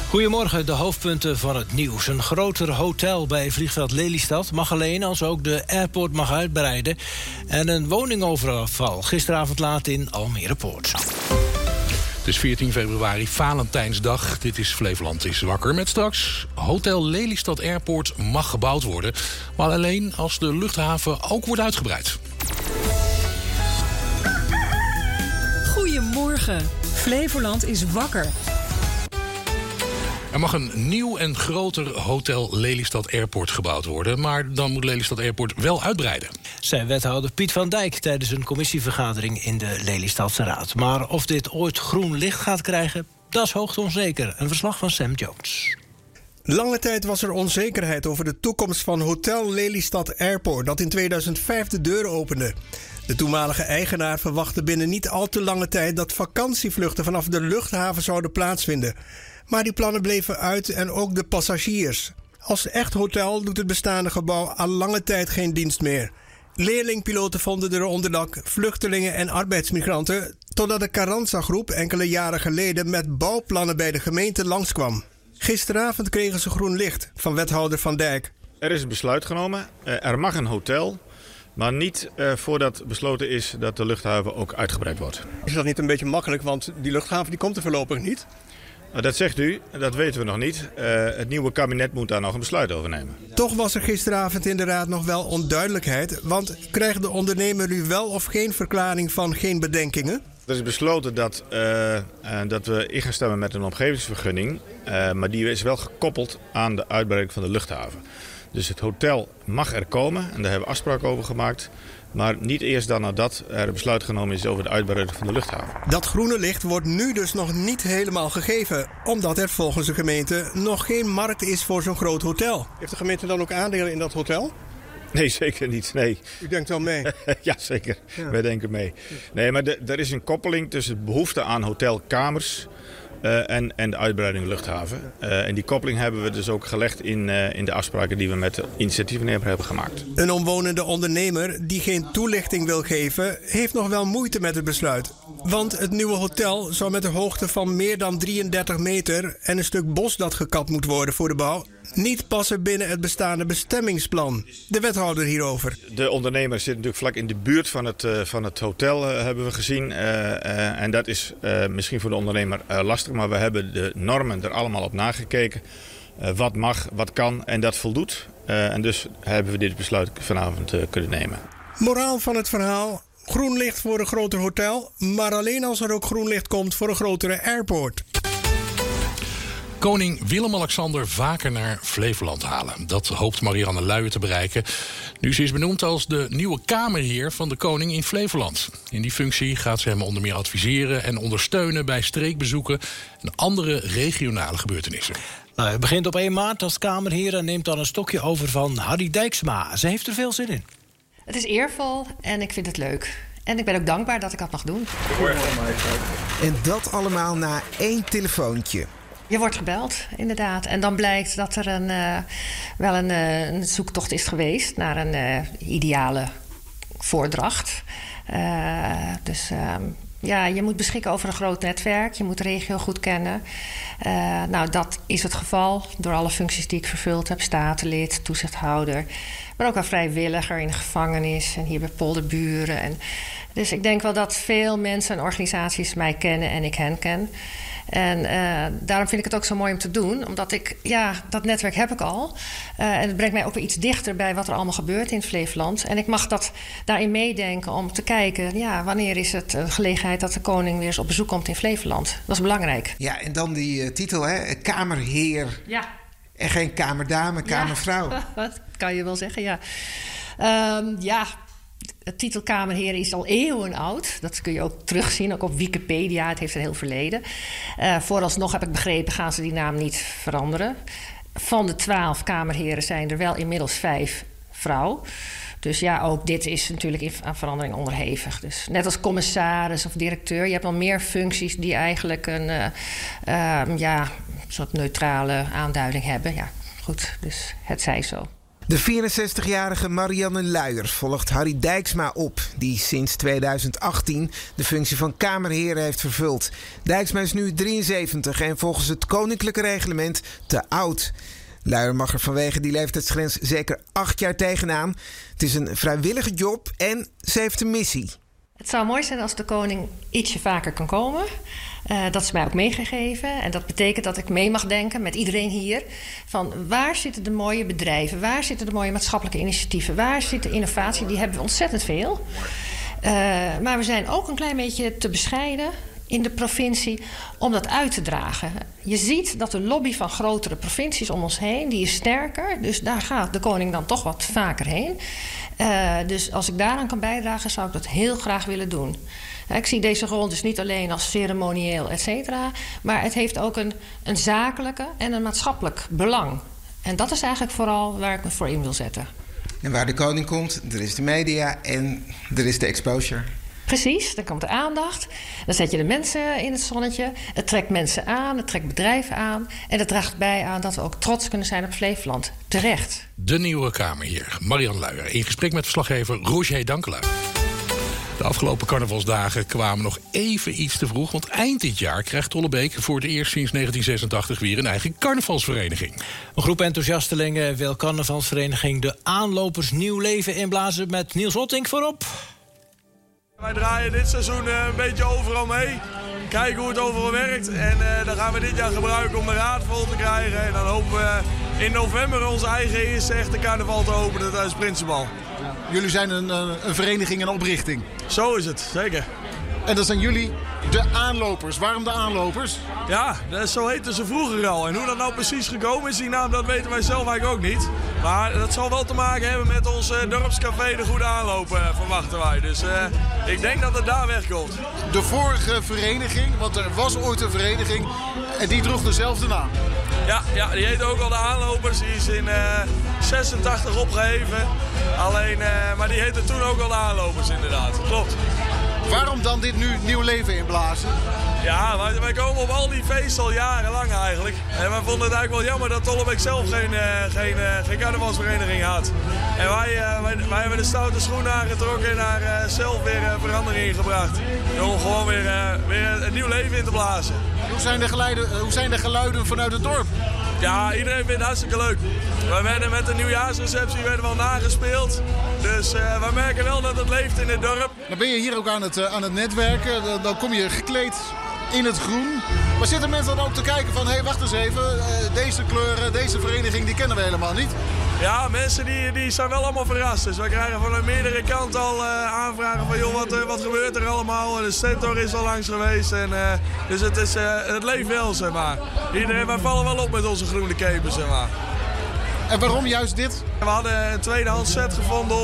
Goedemorgen, de hoofdpunten van het nieuws. Een groter hotel bij vliegveld Lelystad mag alleen als ook de airport mag uitbreiden. En een woningoverval gisteravond laat in Almere Poort. Het is 14 februari, Valentijnsdag. Dit is Flevoland is wakker met straks. Hotel Lelystad Airport mag gebouwd worden, maar alleen als de luchthaven ook wordt uitgebreid. Goedemorgen, Flevoland is wakker. Er mag een nieuw en groter hotel Lelystad Airport gebouwd worden, maar dan moet Lelystad Airport wel uitbreiden. Zei wethouder Piet van Dijk tijdens een commissievergadering in de Lelystadse Raad. Maar of dit ooit groen licht gaat krijgen, dat is hoogst onzeker. Een verslag van Sam Jones. Lange tijd was er onzekerheid over de toekomst van Hotel Lelystad Airport, dat in 2005 de deuren opende. De toenmalige eigenaar verwachtte binnen niet al te lange tijd dat vakantievluchten vanaf de luchthaven zouden plaatsvinden. Maar die plannen bleven uit en ook de passagiers. Als echt hotel doet het bestaande gebouw al lange tijd geen dienst meer. Leerlingpiloten vonden er onderdak, vluchtelingen en arbeidsmigranten, totdat de Carranza-groep enkele jaren geleden met bouwplannen bij de gemeente langskwam. Gisteravond kregen ze groen licht van wethouder Van Dijk. Er is een besluit genomen. Er mag een hotel, maar niet voordat besloten is dat de luchthaven ook uitgebreid wordt. Is dat niet een beetje makkelijk, want die luchthaven die komt er voorlopig niet? Dat zegt u, dat weten we nog niet. Het nieuwe kabinet moet daar nog een besluit over nemen. Toch was er gisteravond in de Raad nog wel onduidelijkheid, want krijgt de ondernemer nu wel of geen verklaring van geen bedenkingen? Er is besloten dat we in gaan stemmen met een omgevingsvergunning, maar die is wel gekoppeld aan de uitbreiding van de luchthaven. Dus het hotel mag er komen en daar hebben we afspraken over gemaakt. Maar niet eerst dan nadat er een besluit genomen is over de uitbreiding van de luchthaven. Dat groene licht wordt nu dus nog niet helemaal gegeven, omdat er volgens de gemeente nog geen markt is voor zo'n groot hotel. Heeft de gemeente dan ook aandelen in dat hotel? Nee, zeker niet. Nee. U denkt wel mee? Ja, zeker. Ja. Wij denken mee. Nee, maar er is een koppeling tussen de behoefte aan hotelkamers en de uitbreiding luchthaven. En die koppeling hebben we dus ook gelegd in de afspraken die we met de initiatiefnemer hebben gemaakt. Een omwonende ondernemer die geen toelichting wil geven, heeft nog wel moeite met het besluit. Want het nieuwe hotel zou met een hoogte van meer dan 33 meter en een stuk bos dat gekapt moet worden voor de bouw niet passen binnen het bestaande bestemmingsplan. De wethouder hierover. De ondernemer zit natuurlijk vlak in de buurt van het hotel, hebben we gezien. En dat is misschien voor de ondernemer lastig, maar we hebben de normen er allemaal op nagekeken. Wat mag, wat kan en dat voldoet. En dus hebben we dit besluit vanavond kunnen nemen. Moraal van het verhaal: groen licht voor een groter hotel, maar alleen als er ook groen licht komt voor een grotere airport. Koning Willem-Alexander vaker naar Flevoland halen. Dat hoopt Marianne Luijen te bereiken. Nu ze is benoemd als de nieuwe kamerheer van de koning in Flevoland. In die functie gaat ze hem onder meer adviseren en ondersteunen bij streekbezoeken en andere regionale gebeurtenissen. Nou, hij begint op 1 maart als kamerheer en neemt dan een stokje over van Harry Dijksma. Ze heeft er veel zin in. Het is eervol en ik vind het leuk. En ik ben ook dankbaar dat ik dat mag doen. En dat allemaal na 1 telefoontje. Je wordt gebeld, inderdaad. En dan blijkt dat er een zoektocht is geweest naar een ideale voordracht. Je moet beschikken over een groot netwerk. Je moet de regio goed kennen. Dat is het geval door alle functies die ik vervuld heb. Statenlid, toezichthouder. Maar ook al vrijwilliger in de gevangenis en hier bij Polderburen. Dus ik denk wel dat veel mensen en organisaties mij kennen en ik hen ken. En daarom vind ik het ook zo mooi om te doen. Omdat dat netwerk heb ik al. En het brengt mij ook weer iets dichter bij wat er allemaal gebeurt in Flevoland. En ik mag daarin meedenken om te kijken, wanneer is het een gelegenheid dat de koning weer eens op bezoek komt in Flevoland. Dat is belangrijk. Ja, en dan die titel, hè? Kamerheer. Ja. En geen kamerdame, kamervrouw. Ja, dat kan je wel zeggen, ja. Het titel Kamerheer is al eeuwen oud. Dat kun je ook terugzien, ook op Wikipedia. Het heeft een heel verleden. Vooralsnog heb ik begrepen, gaan ze die naam niet veranderen. Van de 12 kamerheren zijn er wel inmiddels 5 vrouw. Dus ja, ook dit is natuurlijk aan verandering onderhevig. Dus net als commissaris of directeur. Je hebt al meer functies die eigenlijk een soort neutrale aanduiding hebben. Ja, goed, dus het zij zo. De 64-jarige Marianne Luijer volgt Harry Dijksma op, die sinds 2018 de functie van kamerheer heeft vervuld. Dijksma is nu 73 en volgens het koninklijke reglement te oud. Luijer mag er vanwege die leeftijdsgrens zeker 8 jaar tegenaan. Het is een vrijwillige job en ze heeft een missie. Het zou mooi zijn als de koning ietsje vaker kan komen. Dat is mij ook meegegeven. En dat betekent dat ik mee mag denken met iedereen hier. Van waar zitten de mooie bedrijven? Waar zitten de mooie maatschappelijke initiatieven? Waar zit de innovatie? Die hebben we ontzettend veel. Maar we zijn ook een klein beetje te bescheiden in de provincie om dat uit te dragen. Je ziet dat de lobby van grotere provincies om ons heen, die is sterker. Dus daar gaat de koning dan toch wat vaker heen. Dus als ik daaraan kan bijdragen, zou ik dat heel graag willen doen. Ik zie deze rol dus niet alleen als ceremonieel, et cetera, maar het heeft ook een zakelijke en een maatschappelijk belang. En dat is eigenlijk vooral waar ik me voor in wil zetten. En waar de koning komt, er is de media en er is de exposure. Precies, dan komt de aandacht. Dan zet je de mensen in het zonnetje. Het trekt mensen aan, het trekt bedrijven aan. En dat draagt bij aan dat we ook trots kunnen zijn op Flevoland. Terecht. De nieuwe kamerheer, Marianne Luijer, in gesprek met verslaggever Roger Dankelui. De afgelopen carnavalsdagen kwamen nog even iets te vroeg, want eind dit jaar krijgt Tollebeek voor het eerst sinds 1986 weer een eigen carnavalsvereniging. Een groep enthousiastelingen wil carnavalsvereniging de aanlopers nieuw leven inblazen met Niels Ottink voorop. Wij draaien dit seizoen een beetje overal mee. Kijken hoe het overal werkt. En dan gaan we dit jaar gebruiken om de raad vol te krijgen. En dan hopen we in november onze eigen eerste echte carnaval te openen tijdens Prinsenbal. Jullie zijn een vereniging en oprichting. Zo is het, zeker. En dat zijn jullie de aanlopers. Waarom de aanlopers? Ja, zo heten ze vroeger al. En hoe dat nou precies gekomen is, die naam, dat weten wij zelf eigenlijk ook niet. Maar dat zal wel te maken hebben met ons dorpscafé De Goede Aanloop, verwachten wij. Dus ik denk dat het daar wegkomt. De vorige vereniging, want er was ooit een vereniging, en die droeg dezelfde naam. Ja, die heette ook al De Aanlopers. Die is in 86 opgeheven. Alleen, maar die heette toen ook al De Aanlopers, inderdaad. Klopt. Waarom dan dit nu nieuw leven inblazen? Ja, wij komen op al die feesten al jarenlang eigenlijk. En wij vonden het eigenlijk wel jammer dat Tollebeek zelf geen carnavalsvereniging had. En wij hebben de stoute schoenen aangetrokken en daar zelf weer verandering in gebracht. Om gewoon weer een nieuw leven in te blazen. Hoe zijn de geluiden vanuit het dorp? Ja, iedereen vindt het hartstikke leuk. We werden met de nieuwjaarsreceptie wel nagespeeld. Dus we merken wel dat het leeft in het dorp. Dan ben je hier ook aan het netwerken. Dan kom je gekleed in het groen. Maar zitten mensen dan ook te kijken van, hé, wacht eens even. Deze kleuren, deze vereniging, die kennen we helemaal niet. Ja, mensen die zijn wel allemaal verrast. Dus wij krijgen van meerdere kanten al aanvragen van, joh, wat gebeurt er allemaal? De Stentor is al langs geweest. En, dus het leeft wel, zeg maar. Wij vallen wel op met onze groene kepen, zeg maar. En waarom juist dit? We hadden een tweedehands set gevonden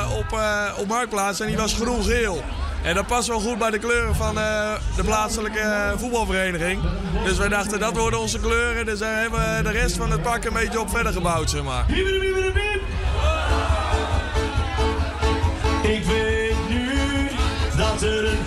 op Marktplaats en die was groen-geel. En dat past wel goed bij de kleuren van de plaatselijke voetbalvereniging. Dus wij dachten, dat worden onze kleuren. Dus daar hebben we de rest van het pak een beetje op verder gebouwd, zeg maar. Ik weet nu dat er een...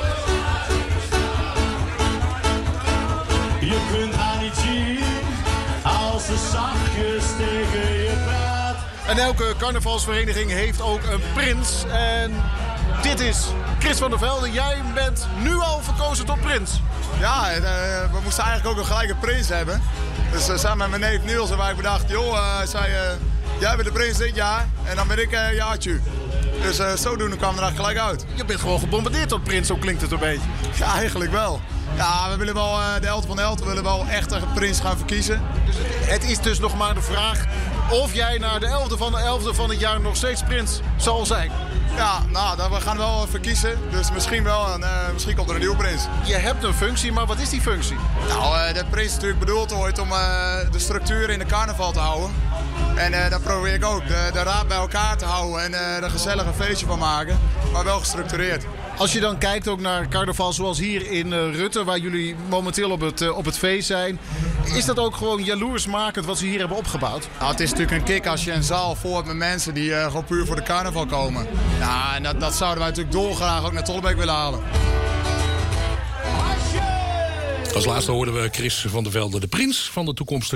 Je kunt haar niet zien als ze zachtjes tegen je praat. En elke carnavalsvereniging heeft ook een prins. En dit is Chris van der Velde. Jij bent nu al verkozen tot prins. Ja, we moesten eigenlijk ook een gelijke prins hebben. Dus samen met mijn neef Niels hebben wij bedacht, joh, jij bent de prins dit jaar en dan ben ik jaartje. Dus zodoende kwam er gelijk uit. Je bent gewoon gebombardeerd tot prins, zo klinkt het een beetje. Ja, eigenlijk wel. Ja, we willen wel de 11 van de 11, we willen wel echt een prins gaan verkiezen. Dus het is dus nog maar de vraag of jij na de 11e van de 11e van het jaar nog steeds prins zal zijn. Ja, nou, we gaan wel verkiezen. Dus misschien wel. En misschien komt er een nieuwe prins. Je hebt een functie, maar wat is die functie? Nou, de prins is natuurlijk bedoeld ooit om de structuur in de carnaval te houden. En dat probeer ik ook. De raad bij elkaar te houden en er een gezellige feestje van maken. Maar wel gestructureerd. Als je dan kijkt ook naar carnaval zoals hier in Rutte, waar jullie momenteel op het feest zijn. Is dat ook gewoon jaloersmakend wat ze hier hebben opgebouwd? Nou, het is natuurlijk een kick als je een zaal vol hebt met mensen die gewoon puur voor de carnaval komen. Ja, en dat zouden wij natuurlijk dolgraag ook naar Tollebeek willen halen. Als laatste hoorden we Chris van der Velde, de prins van de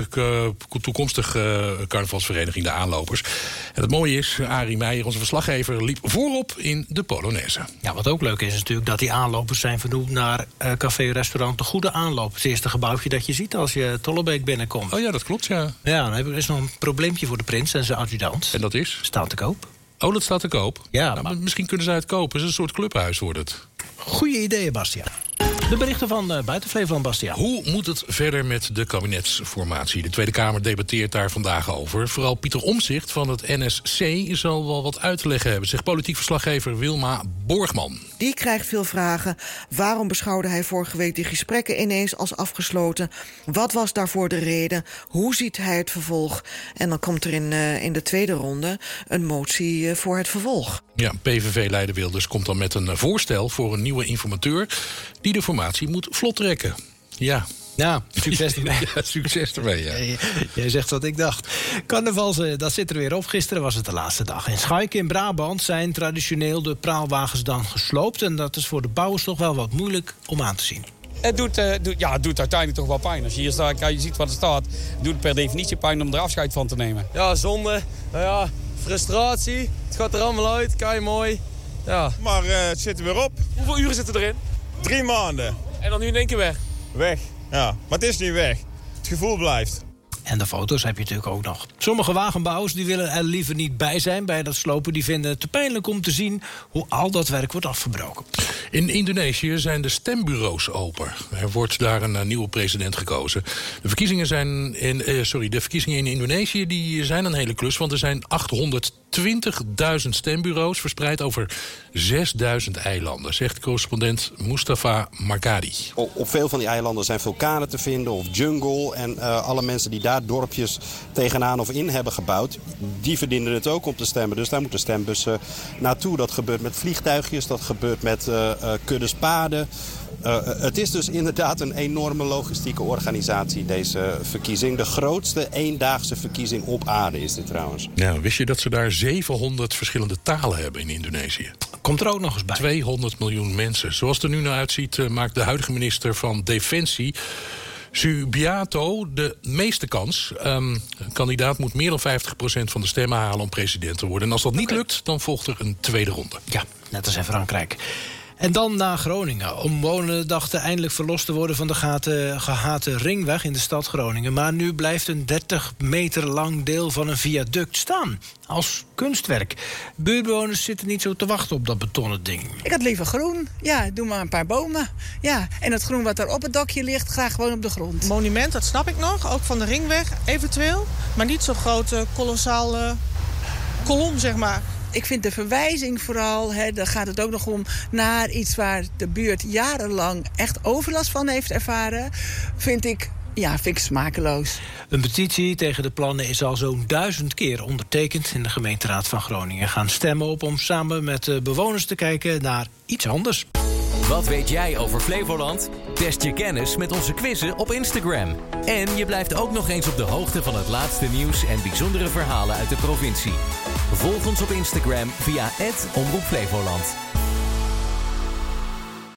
toekomstige carnavalsvereniging De Aanlopers. En het mooie is, Arie Meijer, onze verslaggever, liep voorop in de Polonaise. Ja, wat ook leuk is natuurlijk dat die aanlopers zijn vernoemd naar café-restaurant De Goede Aanloop. Het eerste gebouwtje dat je ziet als je Tollebeek binnenkomt. Oh ja, dat klopt, ja. Ja, dan is nog een probleempje voor de prins en zijn adjudant. En dat is? Staat te koop. Oh, dat staat te koop? Ja. Nou, maar misschien kunnen zij het kopen. Het is een soort clubhuis, wordt het. Goeie ideeën, Bastiaan. De berichten van Buiten Flevoland, Bastiaan. Hoe moet het verder met de kabinetsformatie? De Tweede Kamer debatteert daar vandaag over. Vooral Pieter Omtzigt van het NSC zal wel wat uit te leggen hebben, zegt politiek verslaggever Wilma Borgman. Die krijgt veel vragen. Waarom beschouwde hij vorige week die gesprekken ineens als afgesloten? Wat was daarvoor de reden? Hoe ziet hij het vervolg? En dan komt er in de tweede ronde een motie voor het vervolg. Ja, PVV-leider Wilders komt dan met een voorstel voor een nieuwe informateur die de formatie moet vlot trekken. Ja. Ja, succes ermee. Ja, succes ermee, ja. Jij zegt wat ik dacht. Carnaval, dat zit er weer op. Gisteren was het de laatste dag. In Schaik in Brabant zijn traditioneel de praalwagens dan gesloopt. En dat is voor de bouwers toch wel wat moeilijk om aan te zien. Het doet uiteindelijk toch wel pijn. Als je hier staat, je ziet wat er staat, doet het per definitie pijn om er afscheid van te nemen. Ja, zonde. Nou ja, frustratie. Het gaat er allemaal uit, kei mooi. Ja. Maar het zit er weer op. Hoeveel uren zitten erin? 3 maanden. En dan nu in één keer weg? Weg, ja. Maar het is niet weg. Het gevoel blijft. En de foto's heb je natuurlijk ook nog. Sommige wagenbouwers die willen er liever niet bij zijn bij dat slopen. Die vinden het te pijnlijk om te zien hoe al dat werk wordt afgebroken. In Indonesië zijn de stembureaus open. Er wordt daar een nieuwe president gekozen. De verkiezingen in Indonesië die zijn een hele klus. Want er zijn 820.000 stembureaus verspreid over 6.000 eilanden, zegt correspondent Mustafa Margadi. Op veel van die eilanden zijn vulkanen te vinden of jungle. En alle mensen die daar dorpjes tegenaan of in hebben gebouwd, die verdienen het ook om te stemmen. Dus daar moeten stembussen naartoe. Dat gebeurt met vliegtuigjes, dat gebeurt met kuddes paarden. Het is dus inderdaad een enorme logistieke organisatie, deze verkiezing. De grootste eendaagse verkiezing op aarde is dit trouwens. Ja, wist je dat ze daar 700 verschillende talen hebben in Indonesië? Komt er ook nog eens bij. 200 miljoen mensen. Zoals het er nu naar uitziet, maakt de huidige minister van Defensie, Subianto, de meeste kans. Een kandidaat moet meer dan 50% van de stemmen halen om president te worden. En als dat niet lukt, dan volgt er een tweede ronde. Ja, net als in Frankrijk. En dan naar Groningen. Omwonenden dachten eindelijk verlost te worden van de gehate ringweg in de stad Groningen. Maar nu blijft een 30 meter lang deel van een viaduct staan. Als kunstwerk. Buurtbewoners zitten niet zo te wachten op dat betonnen ding. Ik had liever groen. Ja, doe maar een paar bomen. Ja, en het groen wat er op het dakje ligt, graag gewoon op de grond. Monument, dat snap ik nog. Ook van de ringweg, eventueel. Maar niet zo'n grote, kolossale kolom, zeg maar. Ik vind de verwijzing vooral, daar gaat het ook nog om, naar iets waar de buurt jarenlang echt overlast van heeft ervaren, vind ik smakeloos. Een petitie tegen de plannen is al zo'n 1000 keer ondertekend in de gemeenteraad van Groningen. Gaan stemmen op om samen met de bewoners te kijken naar iets anders. Wat weet jij over Flevoland? Test je kennis met onze quizzen op Instagram. En je blijft ook nog eens op de hoogte van het laatste nieuws en bijzondere verhalen uit de provincie. Volg ons op Instagram via @omroepflevoland.